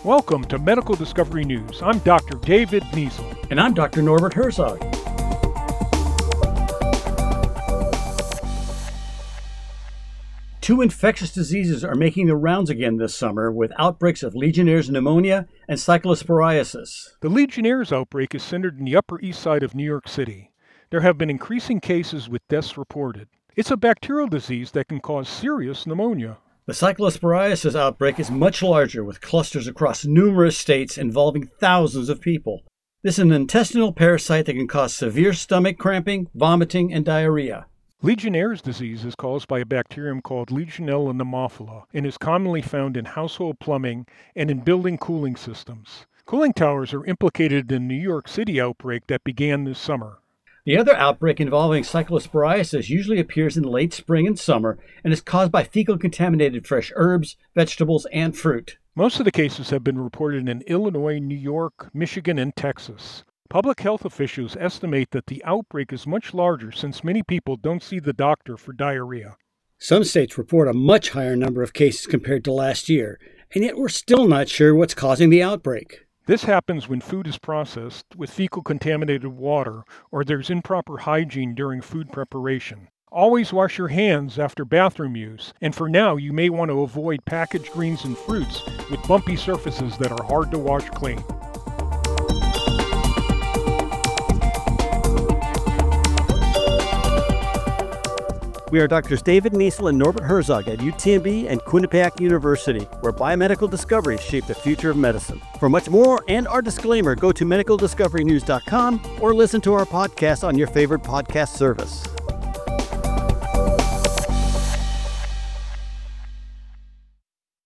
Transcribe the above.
Welcome to Medical Discovery News. I'm Dr. David Niesel. And I'm Dr. Norbert Herzog. Two infectious diseases are making the rounds again this summer with outbreaks of Legionnaire's pneumonia and cyclosporiasis. The Legionnaire's outbreak is centered in the Upper East Side of New York City. There have been increasing cases with deaths reported. It's a bacterial disease that can cause serious pneumonia. The cyclosporiasis outbreak is much larger, with clusters across numerous states involving thousands of people. This is an intestinal parasite that can cause severe stomach cramping, vomiting, and diarrhea. Legionnaire's disease is caused by a bacterium called Legionella pneumophila and is commonly found in household plumbing and in building cooling systems. Cooling towers are implicated in the New York City outbreak that began this summer. The other outbreak involving cyclosporiasis usually appears in late spring and summer and is caused by fecal-contaminated fresh herbs, vegetables, and fruit. Most of the cases have been reported in Illinois, New York, Michigan, and Texas. Public health officials estimate that the outbreak is much larger since many people don't see the doctor for diarrhea. Some states report a much higher number of cases compared to last year, and yet we're still not sure what's causing the outbreak. This happens when food is processed with fecal-contaminated water or there's improper hygiene during food preparation. Always wash your hands after bathroom use, and for now you may want to avoid packaged greens and fruits with bumpy surfaces that are hard to wash clean. We are Drs. David Niesel and Norbert Herzog at UTMB and Quinnipiac University, where biomedical discoveries shape the future of medicine. For much more and our disclaimer, go to medicaldiscoverynews.com or listen to our podcast on your favorite podcast service.